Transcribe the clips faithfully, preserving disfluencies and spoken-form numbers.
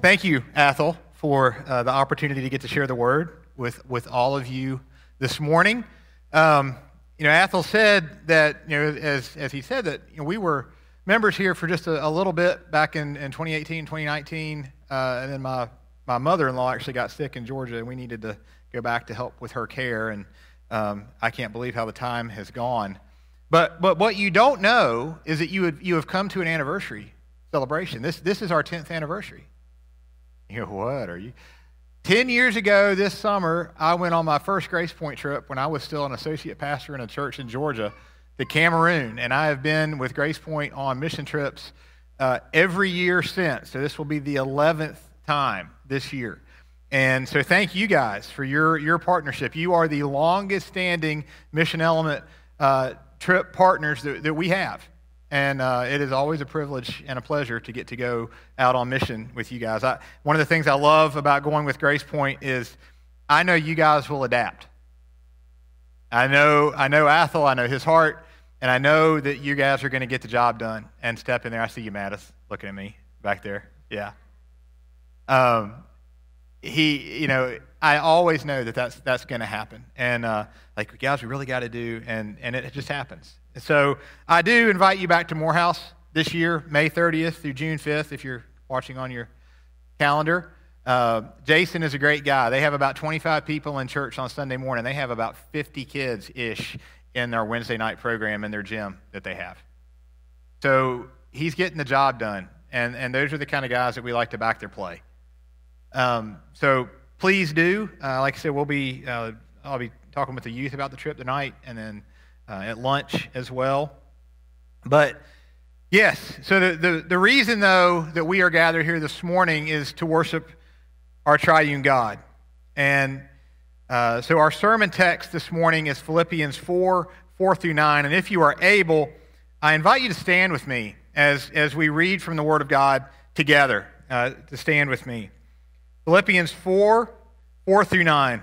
thank you, Athol, for uh, the opportunity to get to share the word with, with all of you this morning. Um, you know, Athol said that, you know, as, as he said that, you know, we were members here for just a, a little bit back in, in twenty eighteen, twenty nineteen, uh, and then my, my mother-in-law actually got sick in Georgia, and we needed to go back to help with her care, and um, I can't believe how the time has gone. But but what you don't know is that you would, you have come to an anniversary celebration. This this is our tenth anniversary. You know, what are you? Ten years ago this summer, I went on my first Grace Point trip when I was still an associate pastor in a church in Georgia to Cameroon, and I have been with Grace Point on mission trips uh, every year since. So this will be the eleventh time this year. And so thank you guys for your, your partnership. You are the longest standing Mission Element uh, trip partners that, that we have. And uh, it is always a privilege and a pleasure to get to go out on mission with you guys. I, one of the things I love about going with Grace Point is I know you guys will adapt. I know I know Athol, I know his heart, and I know that you guys are going to get the job done and step in there. I see you, Mattis, looking at me back there. Yeah. Um, he, you know, I always know that that's, that's going to happen. And uh, like, guys, we really got to do, and, and it just happens. So I do invite you back to Morehouse this year, May thirtieth through June fifth, if you're watching on your calendar. Uh, Jason is a great guy. They have about twenty-five people in church on Sunday morning. They have about fifty kids-ish in their Wednesday night program in their gym that they have. So he's getting the job done, and, and those are the kind of guys that we like to back their play. Um, so please do. Uh, like I said, we'll be, uh, I'll be talking with the youth about the trip tonight, and then Uh, at lunch as well. But yes, so the, the, the reason, though, that we are gathered here this morning is to worship our triune God. And uh, so our sermon text this morning is Philippians four, four through nine. And if you are able, I invite you to stand with me as, as we read from the Word of God together, uh, to stand with me. Philippians four, four through nine.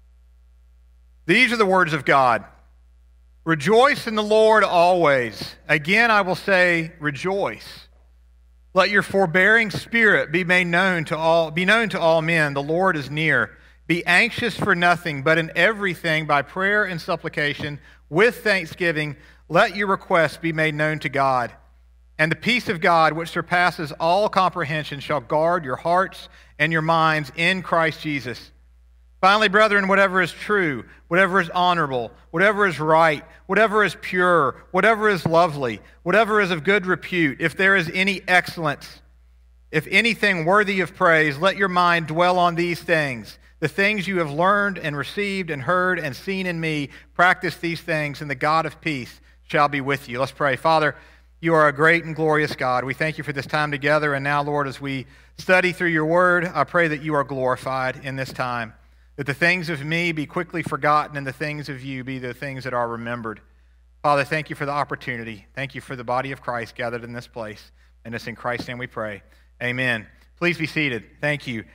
These are the words of God. Rejoice in the Lord always. Again, I will say, rejoice. Let your forbearing spirit be made known to all, be known to all men. The Lord is near. Be anxious for nothing, but in everything, by prayer and supplication, with thanksgiving, let your requests be made known to God. And the peace of God, which surpasses all comprehension, shall guard your hearts and your minds in Christ Jesus. Finally, brethren, whatever is true, whatever is honorable, whatever is right, whatever is pure, whatever is lovely, whatever is of good repute, if there is any excellence, if anything worthy of praise, let your mind dwell on these things. The things you have learned and received and heard and seen in me, practice these things, and the God of peace shall be with you. Let's pray. Father, you are a great and glorious God. We thank you for this time together. And now, Lord, as we study through your word, I pray that you are glorified in this time. That the things of me be quickly forgotten and the things of you be the things that are remembered. Father, thank you for the opportunity. Thank you for the body of Christ gathered in this place. And it's in Christ's name we pray. Amen. Please be seated. Thank you.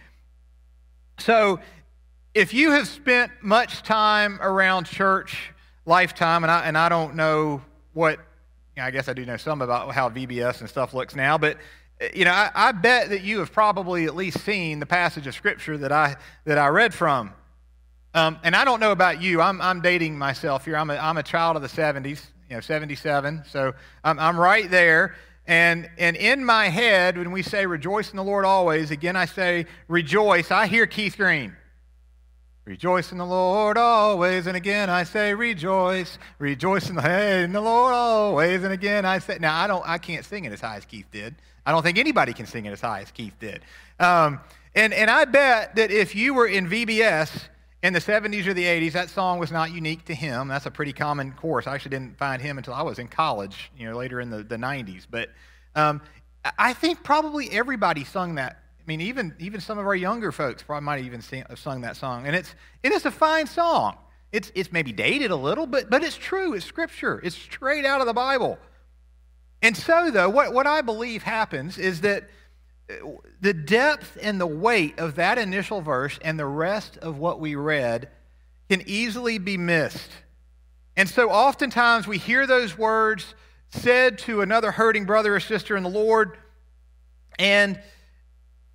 So, if you have spent much time around church lifetime, and I, and I don't know what, you know, I guess I do know some about how V B S and stuff looks now, but you know, I, I bet that you have probably at least seen the passage of Scripture that I that I read from. Um, and I don't know about you. I'm I'm dating myself here. I'm a I'm a child of the seventies, you know, seventy-seven. So I'm I'm right there. And and in my head, when we say rejoice in the Lord always, again I say rejoice. I hear Keith Green. Rejoice in the Lord always, and again I say rejoice. Rejoice in the, hey, in the Lord always, and again I say. Now I don't, I can't sing it as high as Keith did. I don't think anybody can sing it as high as Keith did. Um, and and I bet that if you were in V B S in the seventies or the eighties, that song was not unique to him. That's a pretty common chorus. I actually didn't find him until I was in college, you know, later in the, the nineties. But um, I think probably everybody sung that. I mean, even even some of our younger folks probably might have even sing, have sung that song. And it's it is a fine song. It's it's maybe dated a little, but but it's true. It's Scripture. It's straight out of the Bible. And so, though, what, what I believe happens is that the depth and the weight of that initial verse and the rest of what we read can easily be missed. And so oftentimes we hear those words said to another hurting brother or sister in the Lord, and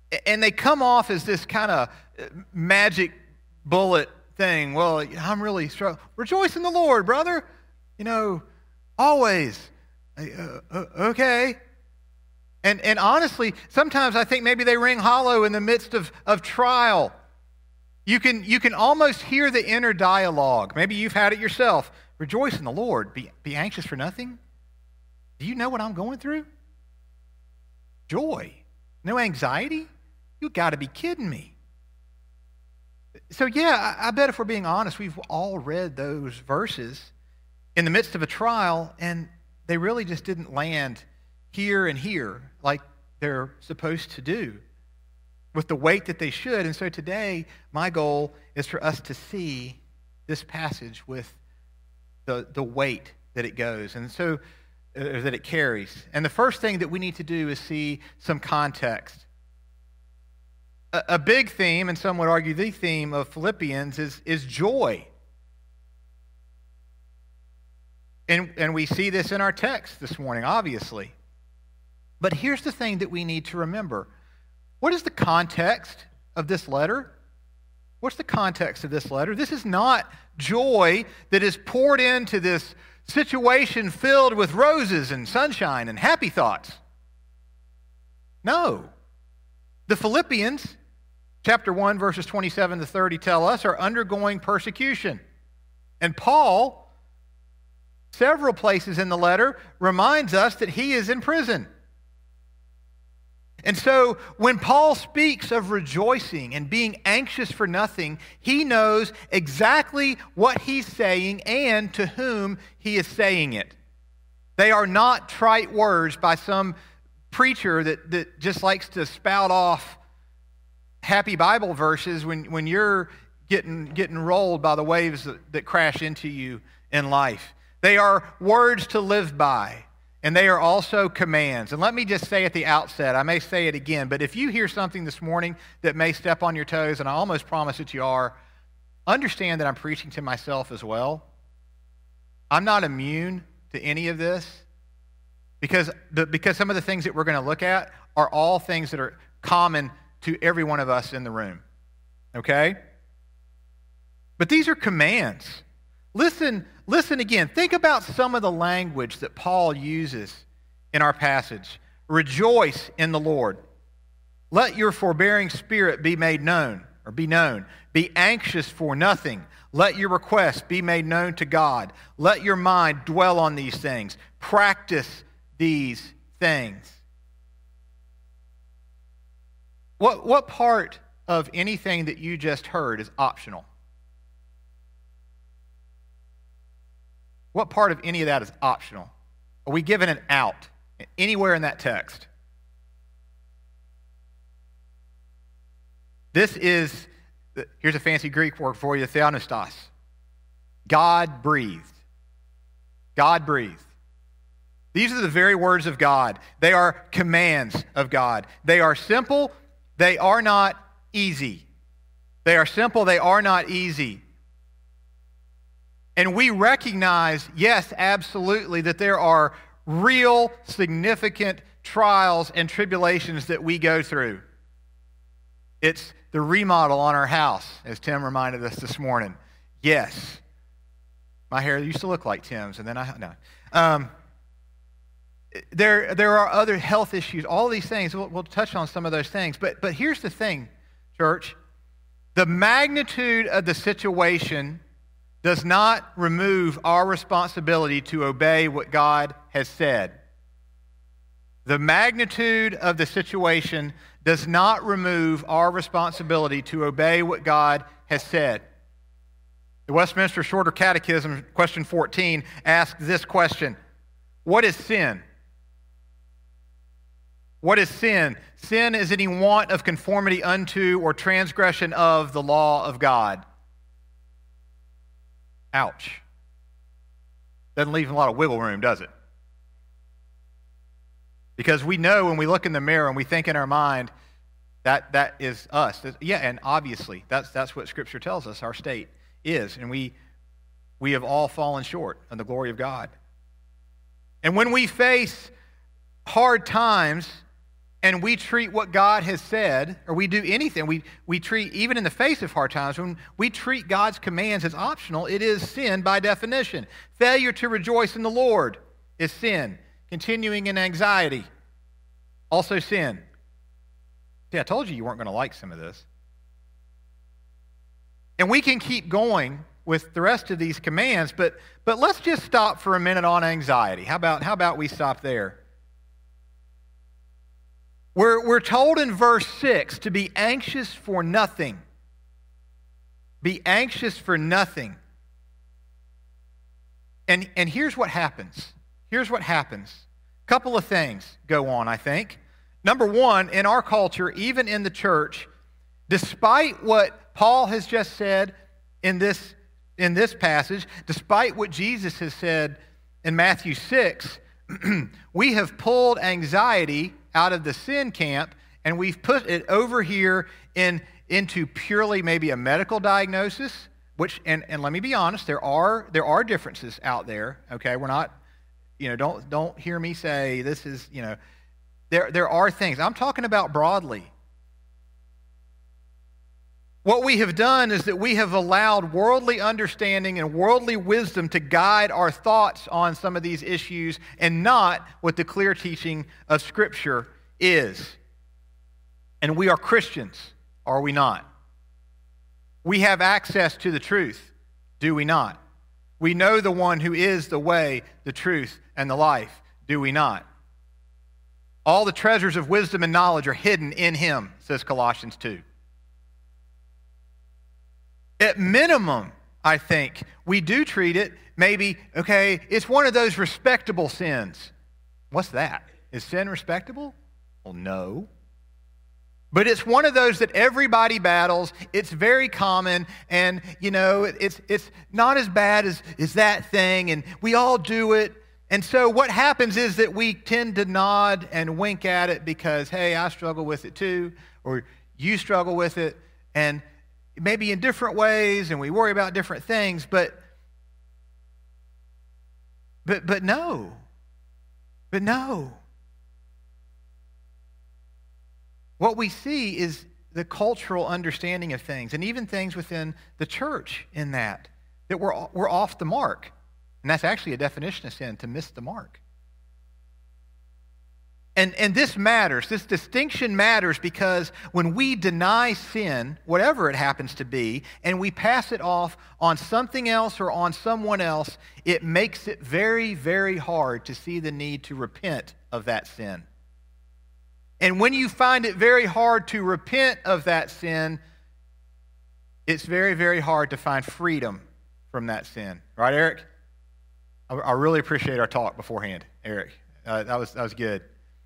And they come off as this kind of magic bullet thing. Well, I'm really struggling. Rejoice in the Lord, brother. You know, always. Uh, uh, okay. And and honestly, sometimes I think maybe they ring hollow in the midst of, of trial. You can, you can almost hear the inner dialogue. Maybe you've had it yourself. Rejoice in the Lord. Be, be anxious for nothing. Do you know what I'm going through? Joy. No anxiety? You got to be kidding me. So yeah, I, I bet if we're being honest, we've all read those verses in the midst of a trial, and they really just didn't land here and here like they're supposed to do, with the weight that they should. And so today, my goal is for us to see this passage with the, the weight that it goes, and so uh, that it carries. And the first thing that we need to do is see some context. A, a big theme, and some would argue the theme of Philippians, is, is joy. And, and we see this in our text this morning, obviously. But here's the thing that we need to remember. What is the context of this letter? What's the context of this letter? This is not joy that is poured into this situation filled with roses and sunshine and happy thoughts. No. The Philippians, chapter one, verses twenty-seven to thirty, tell us are undergoing persecution. And Paul, several places in the letter, reminds us that he is in prison. And so when Paul speaks of rejoicing and being anxious for nothing, he knows exactly what he's saying and to whom he is saying it. They are not trite words by some preacher that, that just likes to spout off happy Bible verses when, when you're getting, getting rolled by the waves that, that crash into you in life. They are words to live by. And they are also commands. And let me just say at the outset, I may say it again, but if you hear something this morning that may step on your toes, and I almost promise that you are, understand that I'm preaching to myself as well. I'm not immune to any of this because, the, because some of the things that we're going to look at are all things that are common to every one of us in the room. Okay? But these are commands. Listen, listen again. Think about some of the language that Paul uses in our passage. Rejoice in the Lord. Let your forbearing spirit be made known, or be known. Be anxious for nothing. Let your requests be made known to God. Let your mind dwell on these things. Practice these things. What, what part of anything that you just heard is optional? What part of any of that is optional? Are we given an out anywhere in that text? This is, here's a fancy Greek word for you, theopneustos. God breathed. God breathed. These are the very words of God. They are commands of God. They are simple. They are not easy. They are simple. They are not easy. And we recognize, yes, absolutely, that there are real, significant trials and tribulations that we go through. It's the remodel on our house, as Tim reminded us this morning. Yes. My hair used to look like Tim's, and then I, no. Um, there, there are other health issues, all these things. We'll, we'll touch on some of those things. But, but here's the thing, church. The magnitude of the situation does not remove our responsibility to obey what God has said. The magnitude of the situation does not remove our responsibility to obey what God has said. The Westminster Shorter Catechism, question fourteen, asks this question: what is sin? What is sin? Sin is any want of conformity unto or transgression of the law of God. Ouch. Doesn't leave a lot of wiggle room, does it? Because we know when we look in the mirror and we think in our mind, that that is us. Yeah, and obviously, that's that's what Scripture tells us our state is. And we we have all fallen short of the glory of God. And when we face hard times and we treat what God has said, or we do anything, we, we treat, even in the face of hard times, when we treat God's commands as optional, it is sin by definition. Failure to rejoice in the Lord is sin. Continuing in anxiety, also sin. See, I told you you weren't going to like some of this. And we can keep going with the rest of these commands, but, but let's just stop for a minute on anxiety. How about, how about we stop there? We're, we're told in verse six to be anxious for nothing. Be anxious for nothing. And, and here's what happens. Here's what happens. A couple of things go on, I think. Number one, in our culture, even in the church, despite what Paul has just said in this, in this passage, despite what Jesus has said in Matthew six, we have pulled anxiety out of the sin camp, and we've put it over here in, into purely maybe a medical diagnosis, which, and, and let me be honest, there are, there are differences out there, okay? We're not, you know, don't, don't hear me say this is, you know, there, there are things. I'm talking about broadly. What we have done is that we have allowed worldly understanding and worldly wisdom to guide our thoughts on some of these issues and not what the clear teaching of Scripture is. And we are Christians, are we not? We have access to the truth, do we not? We know the one who is the way, the truth, and the life, do we not? All the treasures of wisdom and knowledge are hidden in him, says Colossians two. At minimum, I think, we do treat it maybe, okay, it's one of those respectable sins. What's that? Is sin respectable? Well, no. But it's one of those that everybody battles. It's very common, and, you know, it's, it's not as bad as, as that thing, and we all do it. And so what happens is that we tend to nod and wink at it because, hey, I struggle with it too, or you struggle with it, and maybe in different ways, and we worry about different things, but but but no. But no. What we see is the cultural understanding of things, and even things within the church in that, that we're, we're off the mark. And that's actually a definition of sin, to miss the mark. And, and this matters. This distinction matters because when we deny sin, whatever it happens to be, and we pass it off on something else or on someone else, it makes it very, very hard to see the need to repent of that sin. And when you find it very hard to repent of that sin, it's very, very hard to find freedom from that sin. Right, Eric? I, I really appreciate our talk beforehand, Eric. Uh, that was, that was good.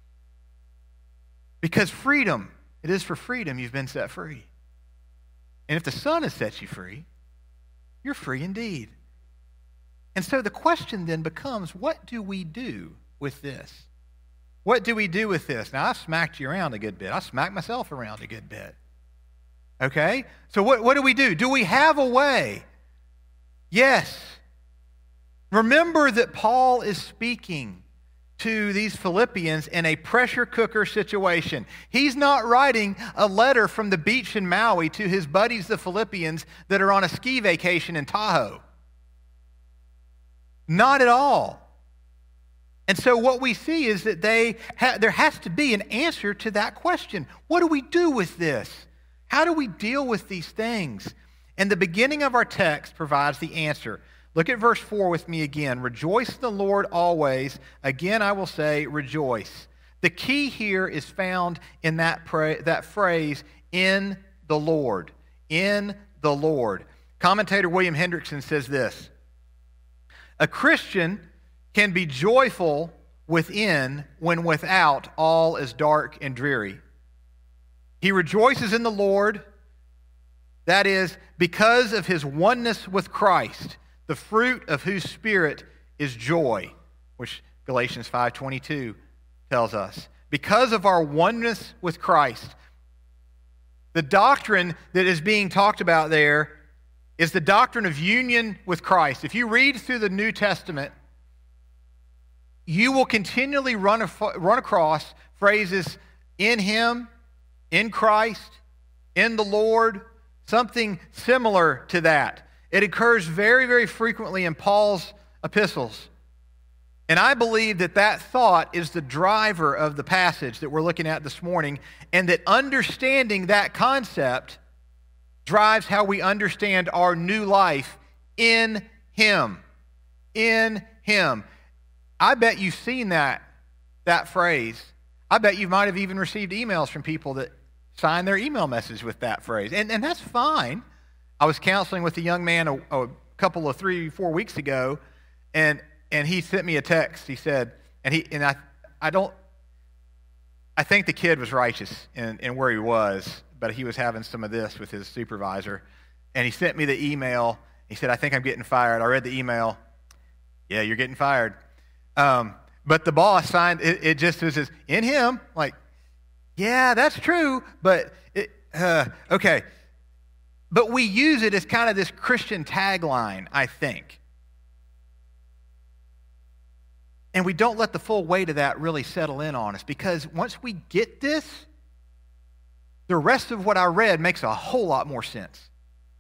Because freedom, it is for freedom you've been set free. And if the Son has set you free, you're free indeed. And so the question then becomes, what do we do with this? What do we do with this? Now, I've smacked you around a good bit. I smacked myself around a good bit. Okay? So what, what do we do? Do we have a way? Yes. Remember that Paul is speaking to these Philippians in a pressure cooker situation. He's not writing a letter from the beach in Maui to his buddies, the Philippians, that are on a ski vacation in Tahoe. Not at all. And so what we see is that they ha- there has to be an answer to that question. What do we do with this? How do we deal with these things? And the beginning of our text provides the answer. Look at verse four with me again. Rejoice in the Lord always. Again, I will say, rejoice. The key here is found in that, pra- that phrase, in the Lord. In the Lord. Commentator William Hendrickson says this: a Christian can be joyful within when without all is dark and dreary. He rejoices in the Lord, that is, because of his oneness with Christ, the fruit of whose spirit is joy, which Galatians five twenty-two tells us. Because of our oneness with Christ. The doctrine that is being talked about there is the doctrine of union with Christ. If you read through the New Testament, you will continually run, run across phrases in him, in Christ, in the Lord, something similar to that. It occurs very, very frequently in Paul's epistles. And I believe that that thought is the driver of the passage that we're looking at this morning, and that understanding that concept drives how we understand our new life in him. In him. I bet you've seen that, that phrase. I bet you might have even received emails from people that sign their email message with that phrase. And, and that's fine. I was counseling with a young man a, a couple of three, four weeks ago, and and he sent me a text. He said, and he and I I don't I think the kid was righteous in, in where he was, but he was having some of this with his supervisor. And he sent me the email. He said, I think I'm getting fired. I read the email. Yeah, you're getting fired. Um, but the boss signed, it, it just was this, in him, like, yeah, that's true, but, it, uh, okay. But we use it as kind of this Christian tagline, I think. And we don't let the full weight of that really settle in on us, because once we get this, the rest of what I read makes a whole lot more sense.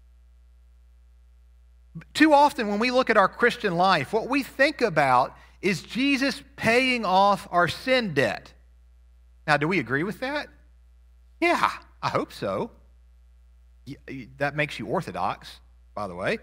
Too often when we look at our Christian life, what we think about is Jesus paying off our sin debt. Now, do we agree with that? Yeah, I hope so. That makes you orthodox, by the way.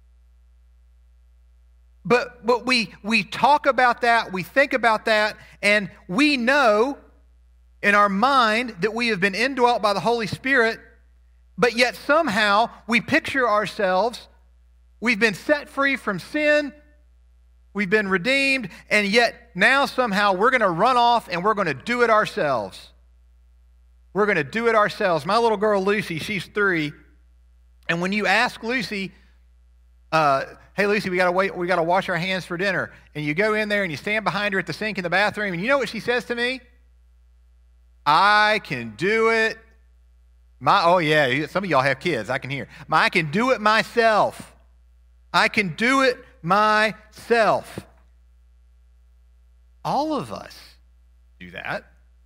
But, but we, we talk about that, we think about that, and we know in our mind that we have been indwelt by the Holy Spirit, but yet somehow we picture ourselves, we've been set free from sin, we've been redeemed, and yet now somehow we're going to run off and we're going to do it ourselves. We're going to do it ourselves. My little girl Lucy, she's three, and when you ask Lucy, uh, hey Lucy, we got to wait, we got to wash our hands for dinner, and you go in there and you stand behind her at the sink in the bathroom, and you know what she says to me? I can do it. My oh yeah, some of y'all have kids. I can hear. My, I can do it myself. I can do it myself. All of us do that.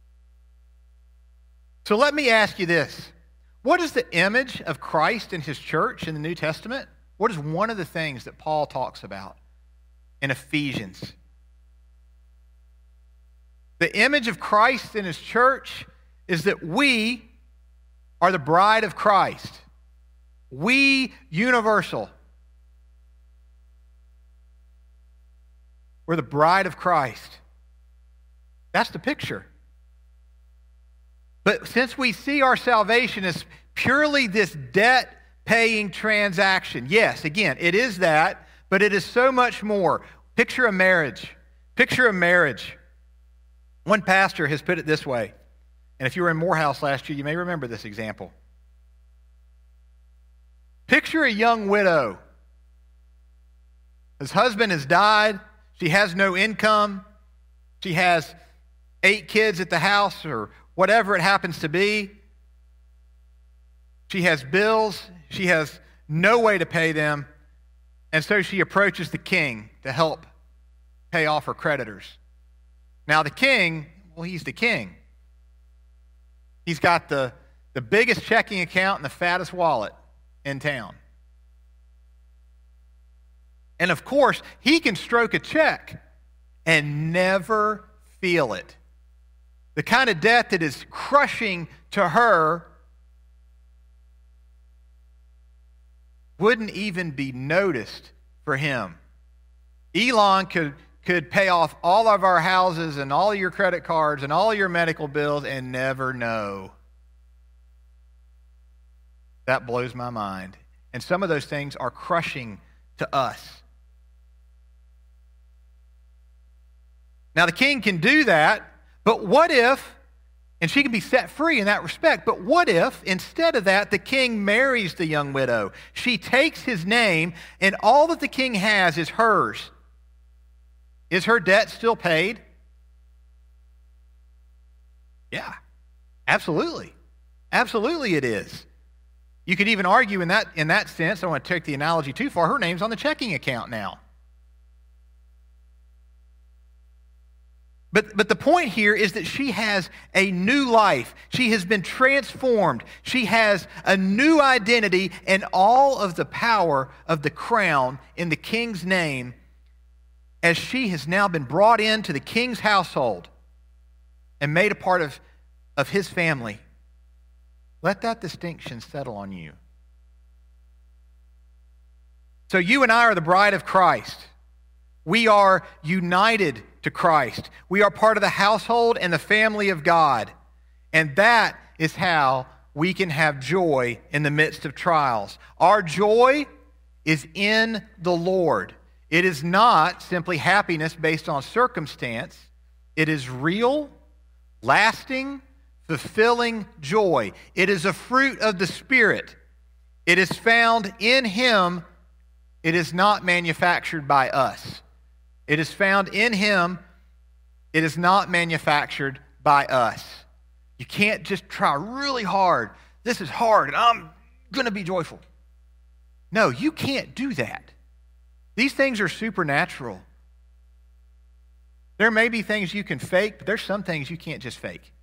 So let me ask you this. What is the image of Christ and his church in the New Testament? What is one of the things that Paul talks about in Ephesians? The image of Christ and his church is that we are the bride of Christ. We, universal. We're the bride of Christ. That's the picture. But since we see our salvation as purely this debt-paying transaction, yes, again, it is that, but it is so much more. Picture a marriage. Picture a marriage. One pastor has put it this way, and if you were in Morehouse last year, you may remember this example. Picture a young widow. His husband has died. She has no income. She has eight kids at the house or whatever it happens to be. She has bills. She has no way to pay them. And so she approaches the king to help pay off her creditors. Now the king, well, he's the king. He's got the, the biggest checking account and the fattest wallet in town. And of course, he can stroke a check and never feel it. The kind of debt that is crushing to her wouldn't even be noticed for him. Elon could, could pay off all of our houses and all your credit cards and all your medical bills and never know. That blows my mind. And some of those things are crushing to us. Now, the king can do that, but what if, and she can be set free in that respect, but what if, instead of that, the king marries the young widow? She takes his name, and all that the king has is hers. Is her debt still paid? Yeah, absolutely. Absolutely it is. You could even argue in that, in that sense, I don't want to take the analogy too far, her name's on the checking account now. But, but the point here is that she has a new life. She has been transformed. She has a new identity, and all of the power of the crown in the king's name, as she has now been brought into the king's household and made a part of, of his family. Let that distinction settle on you. So you and I are the bride of Christ. We are united to Christ. We are part of the household and the family of God. And that is how we can have joy in the midst of trials. Our joy is in the Lord. It is not simply happiness based on circumstance. It is real, lasting, fulfilling joy. It is a fruit of the Spirit. It is found in Him. It is not manufactured by us. It is found in Him. It is not manufactured by us. You can't just try really hard. This is hard, and I'm going to be joyful. No, you can't do that. These things are supernatural. There may be things you can fake, but there's some things you can't just fake.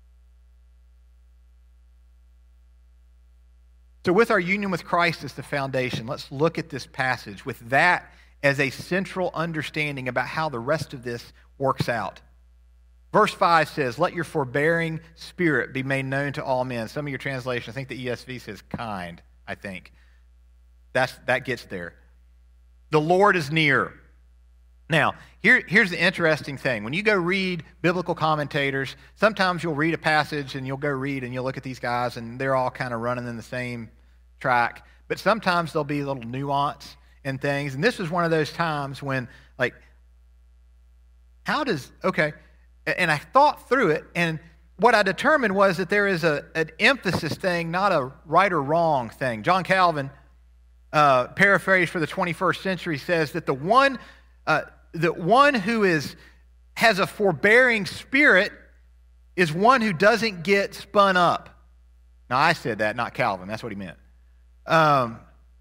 So with our union with Christ as the foundation, let's look at this passage with that as a central understanding about how the rest of this works out. Verse five says, let your forbearing spirit be made known to all men. Some of your translations, I think the E S V says kind, I think. That's, that gets there. The Lord is near. Now, here, here's the interesting thing. When you go read biblical commentators, sometimes you'll read a passage and you'll go read and you'll look at these guys and they're all kind of running in the same track. But sometimes there'll be a little nuance in things. And this is one of those times when, like, how does, okay, and I thought through it, and what I determined was that there is a, an emphasis thing, not a right or wrong thing. John Calvin, uh, paraphrase for the twenty-first century, says that the one, uh, the one who is has a forbearing spirit is one who doesn't get spun up. Now, I said that, not Calvin. That's what he meant. Um,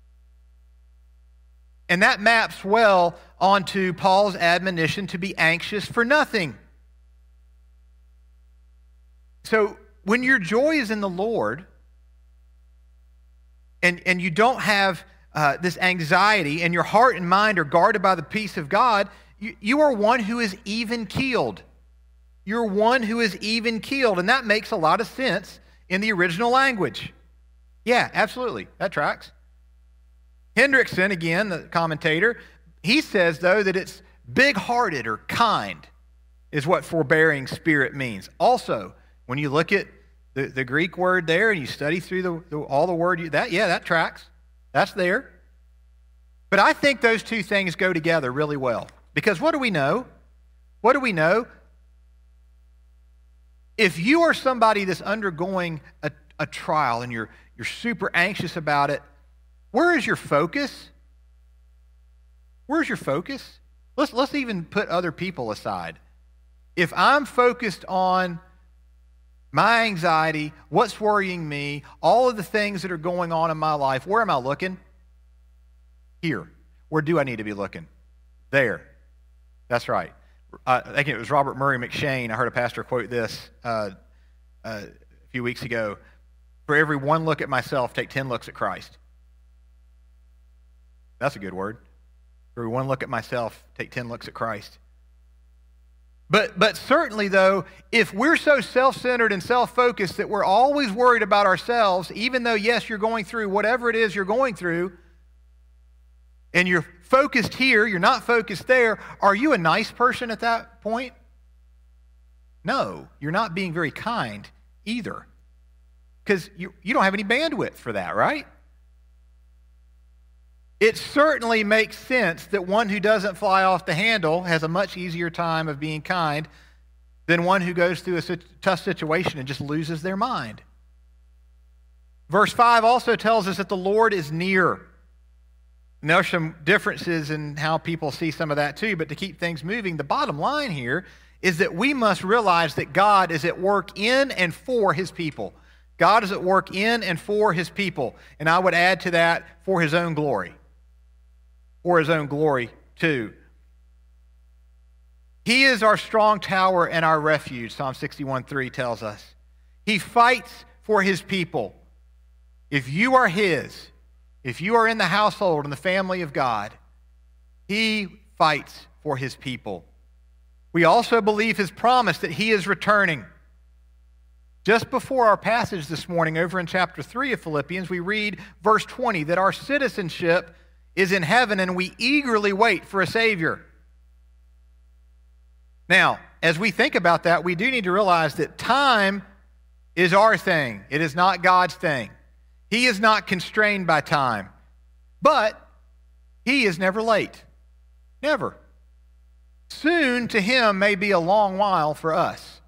and that maps well onto Paul's admonition to be anxious for nothing. So when your joy is in the Lord and, and you don't have uh, this anxiety and your heart and mind are guarded by the peace of God, you, you are one who is even-keeled. You're one who is even-keeled, and that makes a lot of sense in the original language. Yeah, absolutely. That tracks. Hendrickson, again, the commentator, he says, though, that it's big-hearted or kind is what forbearing spirit means. Also, when you look at the, the Greek word there and you study through the, the, all the word, you, that yeah, that tracks. That's there. But I think those two things go together really well. Because what do we know? What do we know? If you are somebody that's undergoing a, a trial and you're, you're super anxious about it, where is your focus? Where's your focus? Let's, let's even put other people aside. If I'm focused on my anxiety, what's worrying me, all of the things that are going on in my life, where am I looking? Here. Where do I need to be looking? There. That's right. Uh, I think it was Robert Murray McShane. I heard a pastor quote this uh, uh, a few weeks ago. For every one look at myself, take ten looks at Christ. That's a good word. For every one look at myself, take ten looks at Christ. But, but certainly, though, if we're so self-centered and self-focused that we're always worried about ourselves, even though, yes, you're going through whatever it is you're going through, and you're focused here, you're not focused there, are you a nice person at that point? No, you're not being very kind either. Because you, you don't have any bandwidth for that, right? It certainly makes sense that one who doesn't fly off the handle has a much easier time of being kind than one who goes through a tough situation and just loses their mind. Verse five also tells us that the Lord is near. And there are some differences in how people see some of that too, but to keep things moving, the bottom line here is that we must realize that God is at work in and for His people. God is at work in and for His people. And I would add to that, for His own glory. For His own glory too. He is our strong tower and our refuge, Psalm sixty-one three tells us. He fights for his people. If you are his, if you are in the household and the family of God, he fights for his people. We also believe his promise that he is returning. Just before our passage this morning, over in chapter three of Philippians, we read verse twenty, that our citizenship is in heaven and we eagerly wait for a Savior. Now, as we think about that, we do need to realize that time is our thing. It is not God's thing. He is not constrained by time. But he is never late. Never. Soon to him may be a long while for us.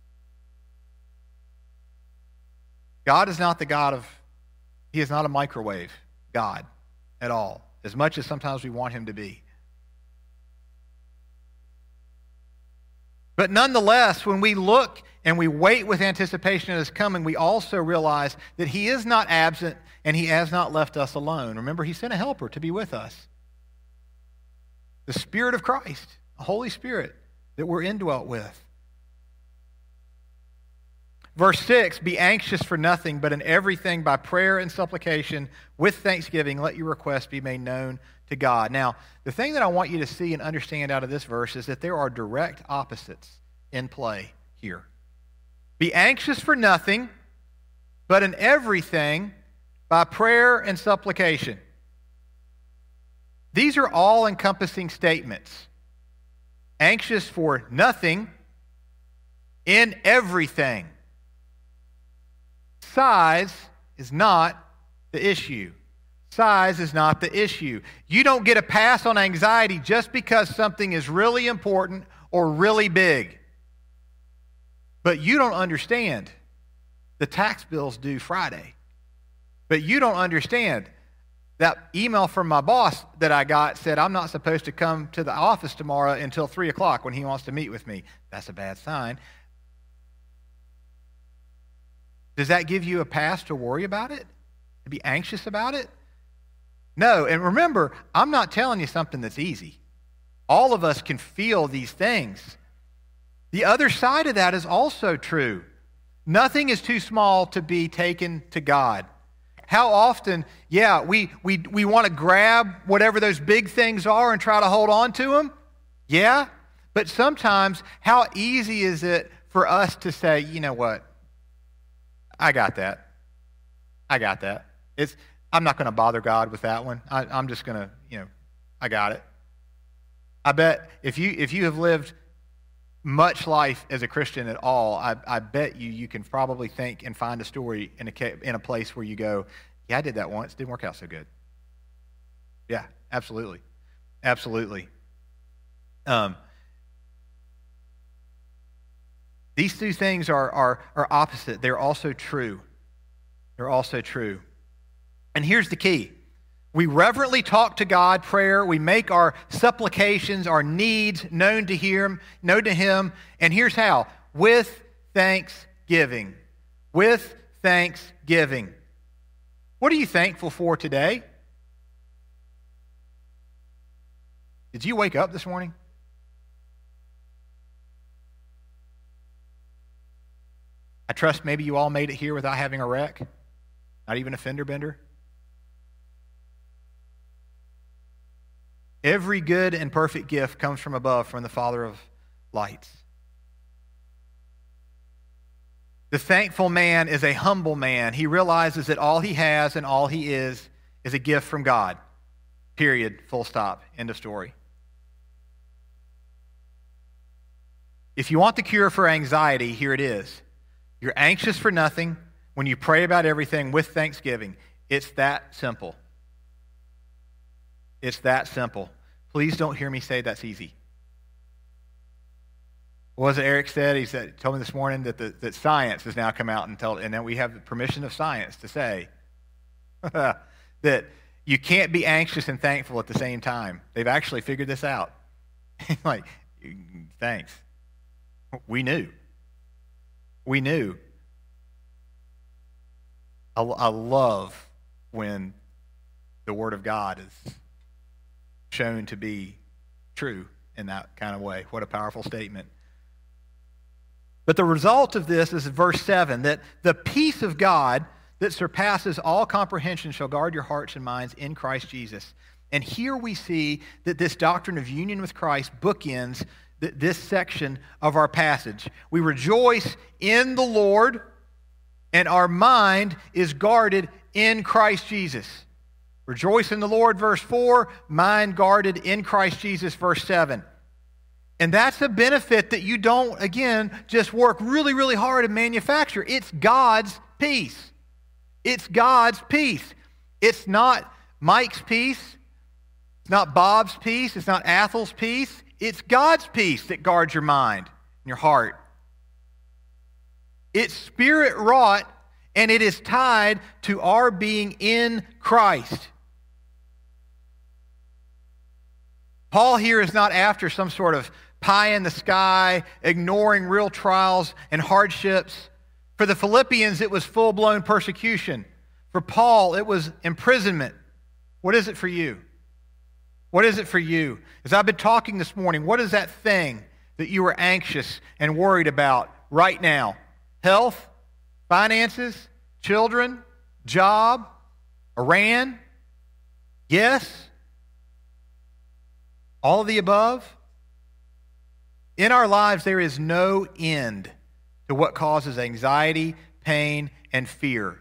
God is not the God of, he is not a microwave God at all, as much as sometimes we want him to be. But nonetheless, when we look and we wait with anticipation of his coming, we also realize that he is not absent and he has not left us alone. Remember, he sent a helper to be with us. The Spirit of Christ, the Holy Spirit that we're indwelt with. Verse six, be anxious for nothing, but in everything by prayer and supplication with thanksgiving, let your requests be made known to God. Now, the thing that I want you to see and understand out of this verse is that there are direct opposites in play here. Be anxious for nothing, but in everything by prayer and supplication. These are all-encompassing statements. Anxious for nothing, in everything. Size is not the issue. Size is not the issue. You don't get a pass on anxiety just because something is really important or really big. But you don't understand. The tax bill's due Friday. But you don't understand. That email from my boss that I got said I'm not supposed to come to the office tomorrow until three o'clock when he wants to meet with me. That's a bad sign. Does that give you a pass to worry about it? To be anxious about it? No, and remember, I'm not telling you something that's easy. All of us can feel these things. The other side of that is also true. Nothing is too small to be taken to God. How often, yeah, we, we, we want to grab whatever those big things are and try to hold on to them. Yeah, but sometimes how easy is it for us to say, you know what, I got that. I got that. It's I'm not going to bother God with that one. I, I'm just going to, you know, I got it. I bet if you if you have lived much life as a Christian at all, I, I bet you you can probably think and find a story in a in a place where you go, yeah, I did that once. Didn't work out so good. Yeah, absolutely, absolutely. Um, these two things are are are opposite. They're also true. They're also true. And here's the key. We reverently talk to God, prayer. We make our supplications, our needs known to Him, known to Him. And here's how. With thanksgiving. With thanksgiving. What are you thankful for today? Did you wake up this morning? I trust maybe you all made it here without having a wreck. Not even a fender bender. Every good and perfect gift comes from above, from the Father of lights. The thankful man is a humble man. He realizes that all he has and all he is is a gift from God. Period. Full stop. End of story. If you want the cure for anxiety, here it is. You're anxious for nothing when you pray about everything with thanksgiving. It's that simple. It's that simple. Please don't hear me say that's easy. What was it Eric said? He said, told me this morning that, the, that science has now come out and told, and then we have the permission of science to say that you can't be anxious and thankful at the same time. They've actually figured this out. Like, thanks. We knew. We knew. I, I love when the Word of God is shown to be true in that kind of way. What a powerful statement. But the result of this is verse seven, that the peace of God that surpasses all comprehension shall guard your hearts and minds in Christ Jesus. And here we see that this doctrine of union with Christ bookends th- this section of our passage. We rejoice in the Lord, and our mind is guarded in Christ Jesus. Rejoice in the Lord, verse four, mind guarded in Christ Jesus, verse seven. And that's a benefit that you don't, again, just work really, really hard and manufacture. It's God's peace. It's God's peace. It's not Mike's peace. It's not Bob's peace. It's not Athel's peace. It's God's peace that guards your mind and your heart. It's spirit wrought, and it is tied to our being in Christ. Paul here is not after some sort of pie in the sky, ignoring real trials and hardships. For the Philippians, it was full-blown persecution. For Paul, it was imprisonment. What is it for you? What is it for you? As I've been talking this morning, what is that thing that you are anxious and worried about right now? Health, finances, children, job, Iran? Yes? All of the above? In our lives, there is no end to what causes anxiety, pain, and fear.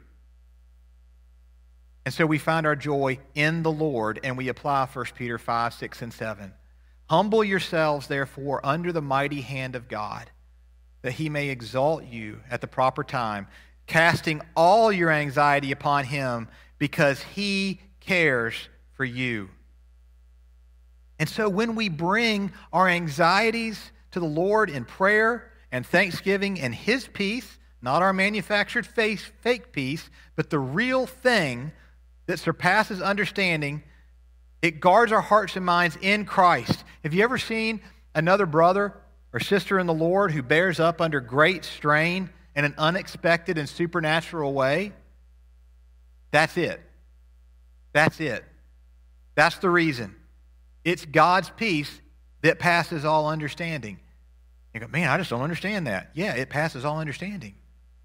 And so we find our joy in the Lord, and we apply First Peter five, six, and seven. Humble yourselves, therefore, under the mighty hand of God, that he may exalt you at the proper time, casting all your anxiety upon him, because he cares for you. And so when we bring our anxieties to the Lord in prayer and thanksgiving and his peace, not our manufactured face, fake peace, but the real thing that surpasses understanding, it guards our hearts and minds in Christ. Have you ever seen another brother or sister in the Lord who bears up under great strain in an unexpected and supernatural way? That's it. That's it. That's the reason. It's God's peace that passes all understanding. You go, man, I just don't understand that. Yeah, it passes all understanding.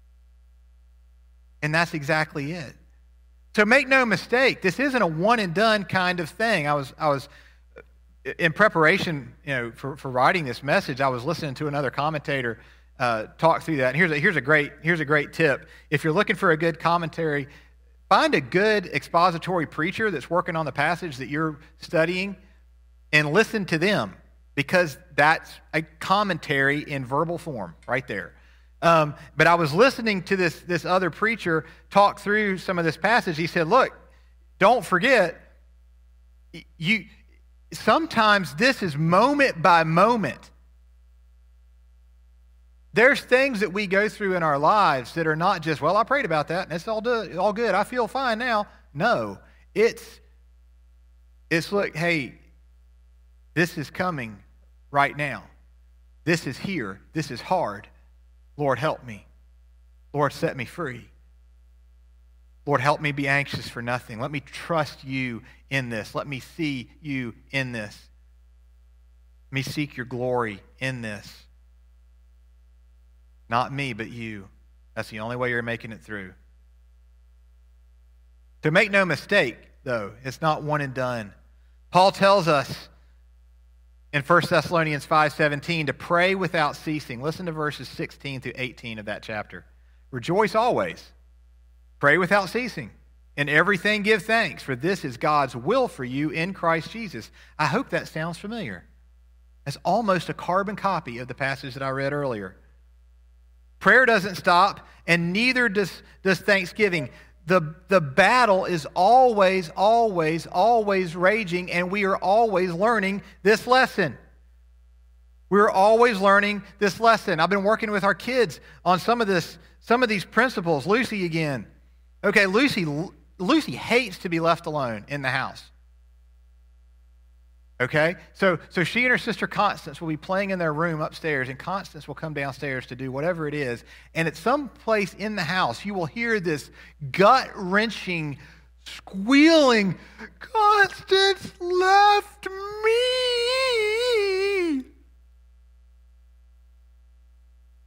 And that's exactly it. So make no mistake, this isn't a one and done kind of thing. I was I was in preparation, you know, for, for writing this message, I was listening to another commentator uh, talk through that. And here's a here's a great here's a great tip. If you're looking for a good commentary, find a good expository preacher that's working on the passage that you're studying and listen to them, because that's a commentary in verbal form right there. Um, but I was listening to this, this other preacher talk through some of this passage. He said, look, don't forget, you sometimes this is moment by moment. There's things that we go through in our lives that are not just, well, I prayed about that and it's all, do, all good. I feel fine now. No, it's, it's look, hey, this is coming right now. This is here. This is hard. Lord, help me. Lord, set me free. Lord, help me be anxious for nothing. Let me trust you in this. Let me see you in this. Let me seek your glory in this. Not me, but you. That's the only way you're making it through. To make no mistake, though, it's not one and done. Paul tells us in First Thessalonians five seventeen to pray without ceasing. Listen to verses sixteen through eighteen of that chapter. Rejoice always. Pray without ceasing. In everything give thanks, for this is God's will for you in Christ Jesus. I hope that sounds familiar. It's almost a carbon copy of the passage that I read earlier. Prayer doesn't stop, and neither does, does thanksgiving. The, the battle is always, always, always raging, and we are always learning this lesson. We're always learning this lesson. I've been working with our kids on some of this, some of these principles. Lucy again. Okay, Lucy, Lucy hates to be left alone in the house. Okay? So, so she and her sister Constance will be playing in their room upstairs, and Constance will come downstairs to do whatever it is. And at some place in the house, you will hear this gut-wrenching, squealing, Constance left me.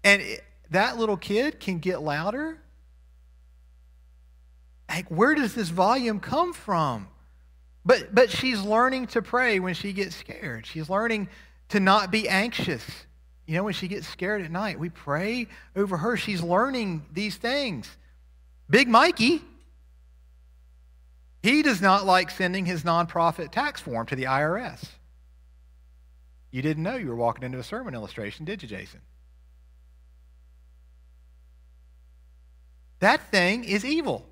And it, that little kid can get louder. Like, where does this volume come from? But, but she's learning to pray when she gets scared. She's learning to not be anxious. You know, when she gets scared at night, we pray over her. She's learning these things. Big Mikey, he does not like sending his nonprofit tax form to the I R S. You didn't know you were walking into a sermon illustration, did you, Jason? That thing is evil.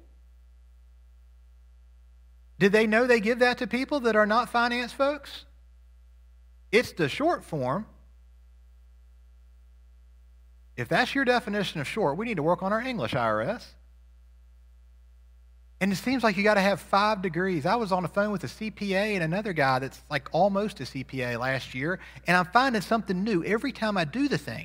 Did they know they give that to people that are not finance folks? It's the short form. If that's your definition of short, we need to work on our English, I R S. And it seems like you got to have five degrees. I was on the phone with a C P A and another guy that's like almost a C P A last year, and I'm finding something new every time I do the thing.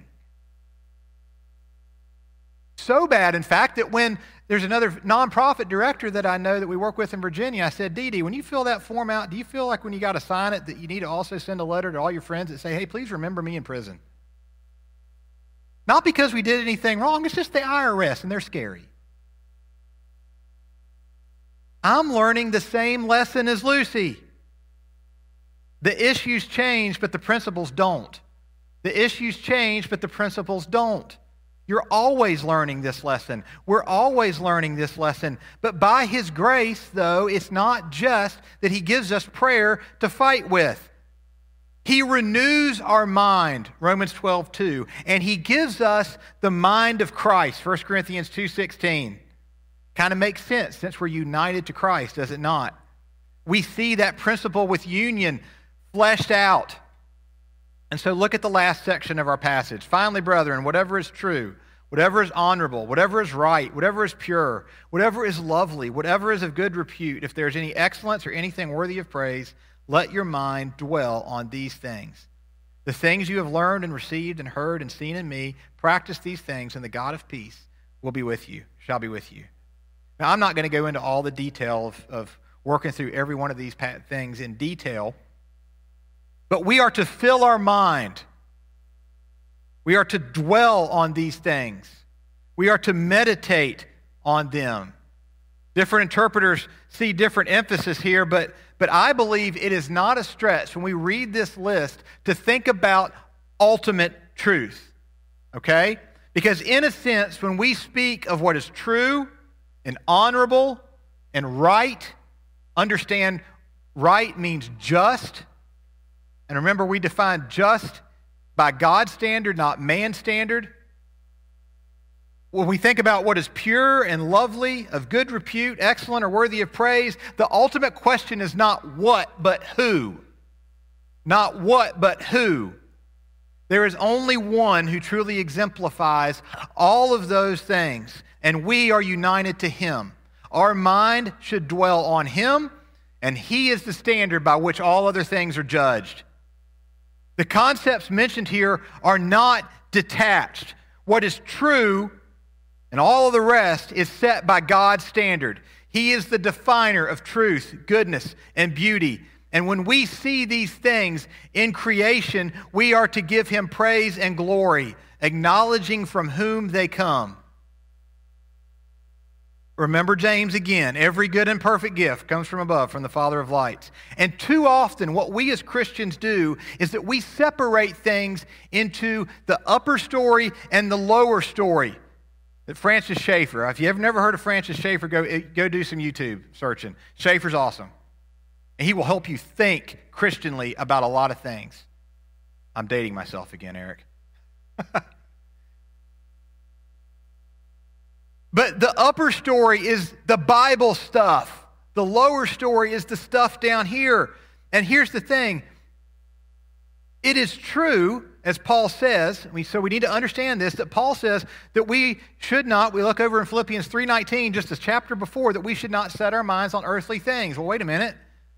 So bad, in fact, that when there's another nonprofit director that I know that we work with in Virginia, I said, Dee Dee, when you fill that form out, do you feel like when you got to sign it that you need to also send a letter to all your friends that say, hey, please remember me in prison? Not because we did anything wrong, it's just the I R S, and they're scary. I'm learning the same lesson as Lucy. The issues change, but the principles don't. The issues change, but the principles don't. You're always learning this lesson. We're always learning this lesson. But by His grace, though, it's not just that He gives us prayer to fight with. He renews our mind, Romans twelve two, and He gives us the mind of Christ, First Corinthians two sixteen. Kind of makes sense since we're united to Christ, does it not? We see that principle with union fleshed out. And so look at the last section of our passage. Finally, brethren, whatever is true, whatever is honorable, whatever is right, whatever is pure, whatever is lovely, whatever is of good repute, if there is any excellence or anything worthy of praise, let your mind dwell on these things. The things you have learned and received and heard and seen in me, practice these things, and the God of peace will be with you, shall be with you. Now, I'm not going to go into all the detail of, of working through every one of these things in detail, but we are to fill our mind. We are to dwell on these things. We are to meditate on them. Different interpreters see different emphasis here, but, but I believe it is not a stretch when we read this list to think about ultimate truth, okay? Because in a sense, when we speak of what is true and honorable and right, understand right means just. And remember, we define just by God's standard, not man's standard. When we think about what is pure and lovely, of good repute, excellent, or worthy of praise, the ultimate question is not what, but who. Not what, but who. There is only one who truly exemplifies all of those things, and we are united to Him. Our mind should dwell on Him, and He is the standard by which all other things are judged. The concepts mentioned here are not detached. What is true and all of the rest is set by God's standard. He is the definer of truth, goodness, and beauty. And when we see these things in creation, we are to give Him praise and glory, acknowledging from whom they come. Remember James again, every good and perfect gift comes from above, from the Father of lights. And too often what we as Christians do is that we separate things into the upper story and the lower story. That Francis Schaeffer, if you have never heard of Francis Schaeffer, go, go do some YouTube searching. Schaeffer's awesome. And he will help you think Christianly about a lot of things. I'm dating myself again, Eric. But the upper story is the Bible stuff. The lower story is the stuff down here. And here's the thing. It is true, as Paul says, so we need to understand this, that Paul says that we should not, we look over in Philippians three nineteen, just a chapter before, that we should not set our minds on earthly things. Well, wait a minute.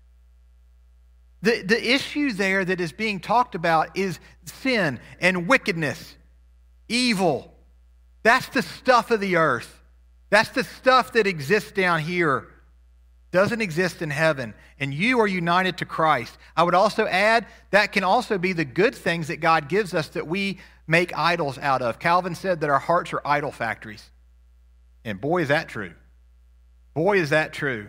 The, the issue there that is being talked about is sin and wickedness, evil. That's the stuff of the earth. That's the stuff that exists down here. Doesn't exist in heaven. And you are united to Christ. I would also add that can also be the good things that God gives us that we make idols out of. Calvin said that our hearts are idol factories. And boy, is that true. Boy, is that true.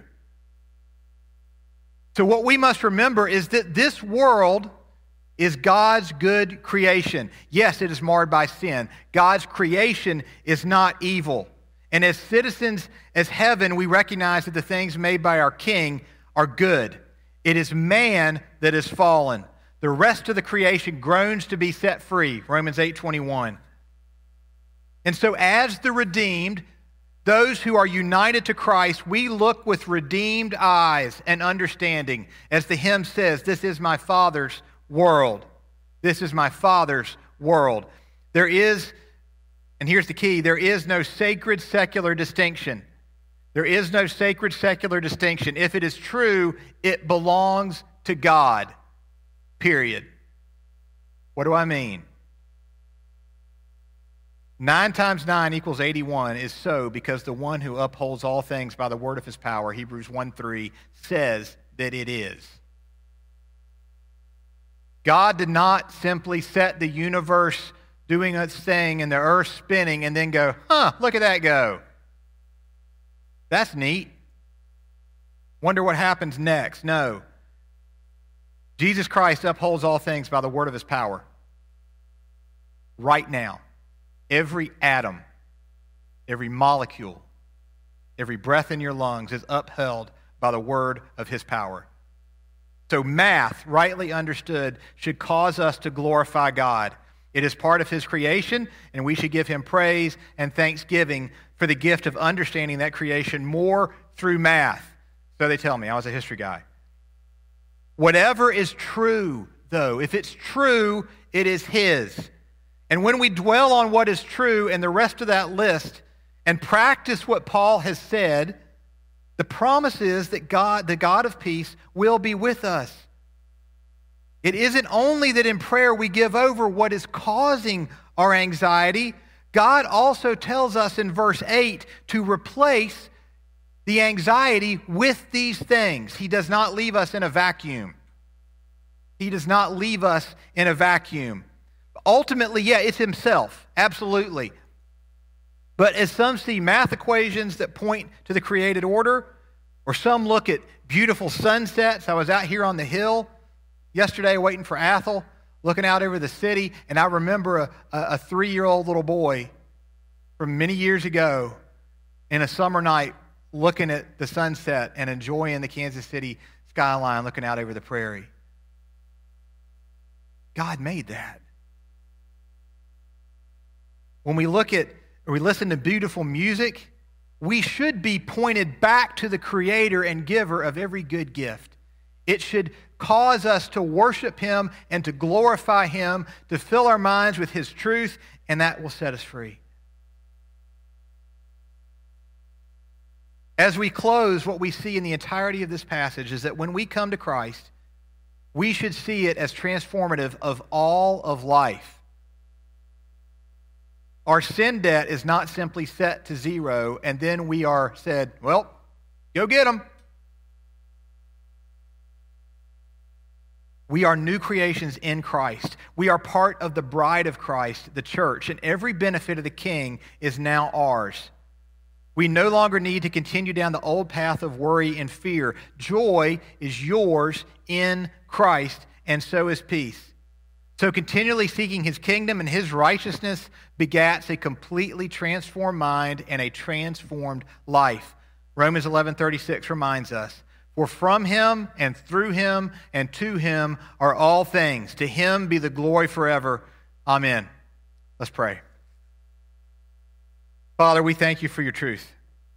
So what we must remember is that this world is God's good creation. Yes, it is marred by sin. God's creation is not evil. And as citizens as heaven, we recognize that the things made by our King are good. It is man that is fallen. The rest of the creation groans to be set free, Romans eight twenty-one. And so as the redeemed, those who are united to Christ, we look with redeemed eyes and understanding. As the hymn says, this is my Father's world. This is my Father's world. There is, and here's the key, there is no sacred secular distinction. There is no sacred secular distinction. If it is true, it belongs to God. Period. What do I mean? Nine times nine equals eighty-one is so because the one who upholds all things by the word of his power, Hebrews one three, says that it is. God did not simply set the universe doing its thing and the earth spinning and then go, huh, look at that go. That's neat. Wonder what happens next. No. Jesus Christ upholds all things by the word of his power. Right now. Every atom, every molecule, every breath in your lungs is upheld by the word of his power. So math, rightly understood, should cause us to glorify God. It is part of his creation, and we should give him praise and thanksgiving for the gift of understanding that creation more through math. So they tell me. I was a history guy. Whatever is true, though, if it's true, it is his. And when we dwell on what is true and the rest of that list and practice what Paul has said, the promise is that God, the God of peace, will be with us. It isn't only that in prayer we give over what is causing our anxiety. God also tells us in verse eight to replace the anxiety with these things. He does not leave us in a vacuum. He does not leave us in a vacuum. Ultimately, yeah, it's himself, absolutely. But as some see math equations that point to the created order, or some look at beautiful sunsets. I was out here on the hill yesterday waiting for Athel, looking out over the city, and I remember a, a three-year-old little boy from many years ago in a summer night looking at the sunset and enjoying the Kansas City skyline, looking out over the prairie. God made that. When we look at or we listen to beautiful music, we should be pointed back to the creator and giver of every good gift. It should cause us to worship him and to glorify him, to fill our minds with his truth, and that will set us free. As we close, what we see in the entirety of this passage is that when we come to Christ, we should see it as transformative of all of life. Our sin debt is not simply set to zero, and then we are said, well, go get them. We are new creations in Christ. We are part of the bride of Christ, the church, and every benefit of the King is now ours. We no longer need to continue down the old path of worry and fear. Joy is yours in Christ, and so is peace. So continually seeking his kingdom and his righteousness begats a completely transformed mind and a transformed life. Romans eleven thirty-six reminds us, for from him and through him and to him are all things. To him be the glory forever. Amen. Let's pray. Father, we thank you for your truth.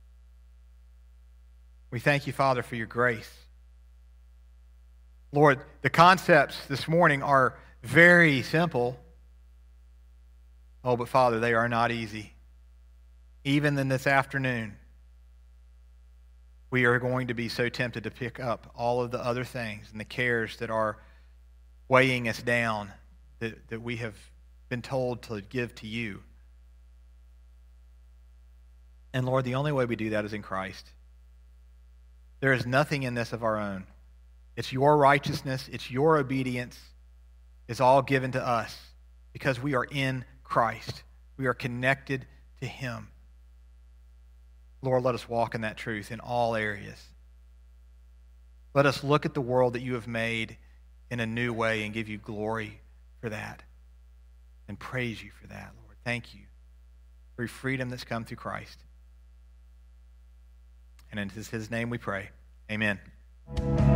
We thank you, Father, for your grace. Lord, the concepts this morning are very simple. Oh, but Father, they are not easy. Even in this afternoon, we are going to be so tempted to pick up all of the other things and the cares that are weighing us down that, that we have been told to give to you. And Lord, the only way we do that is in Christ. There is nothing in this of our own. It's your righteousness, it's your obedience. Is all given to us because we are in Christ. We are connected to him. Lord, let us walk in that truth in all areas. Let us look at the world that you have made in a new way and give you glory for that and praise you for that, Lord. Thank you for your freedom that's come through Christ. And in his name we pray. Amen.